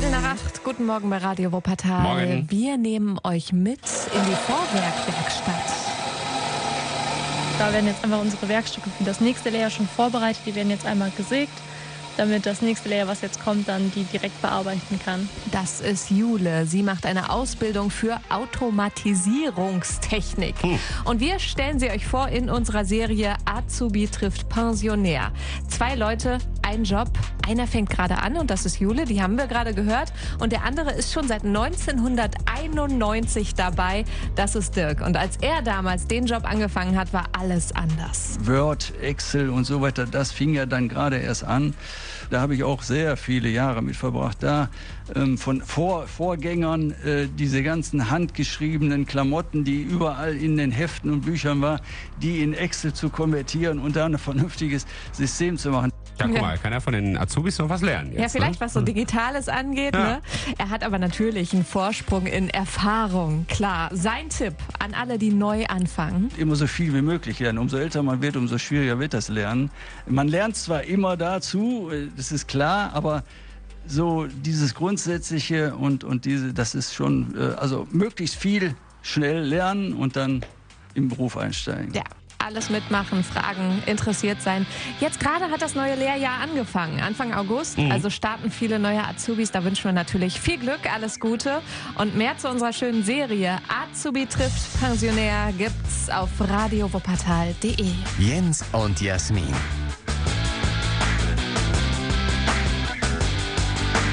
7:15. Guten Morgen bei Radio Wuppertal. Morgen. Wir nehmen euch mit in die Vorwerkwerkstatt. Da werden jetzt einfach unsere Werkstücke für das nächste Layer schon vorbereitet. Die werden jetzt einmal gesägt, damit das nächste Layer, was jetzt kommt, dann die direkt bearbeiten kann. Das ist Jule. Sie macht eine Ausbildung für Automatisierungstechnik. Und wir stellen sie euch vor in unserer Serie Azubi trifft Pensionär. 2 Leute, ein Job. Einer fängt gerade an und das ist Jule, die haben wir gerade gehört. Und der andere ist schon seit 1991 dabei. Das ist Dirk. Und als er damals den Job angefangen hat, war alles anders. Word, Excel und so weiter, das fing ja dann gerade erst an. Da habe ich auch sehr viele Jahre mit verbracht. Da von Vorgängern diese ganzen handgeschriebenen Klamotten, die überall in den Heften und Büchern waren, die in Excel zu konvertieren und da ein vernünftiges System zu machen. Ja, guck mal, kann er von den Azubis noch was lernen jetzt, Ja, vielleicht ne? was so Digitales angeht. Ja. Ne? Er hat aber natürlich einen Vorsprung in Erfahrung. Klar, sein Tipp an alle, die neu anfangen. Immer so viel wie möglich lernen. Umso älter man wird, umso schwieriger wird das Lernen. Man lernt zwar immer dazu, das ist klar, aber so dieses Grundsätzliche und das ist schon, also möglichst viel schnell lernen und dann im Beruf einsteigen. Ja. Alles mitmachen, fragen, interessiert sein. Jetzt gerade hat das neue Lehrjahr angefangen, Anfang August. Also starten viele neue Azubis. Da wünschen wir natürlich viel Glück, alles Gute. Und mehr zu unserer schönen Serie Azubi trifft Pensionär gibt's auf radiowuppertal.de. Jens und Jasmin.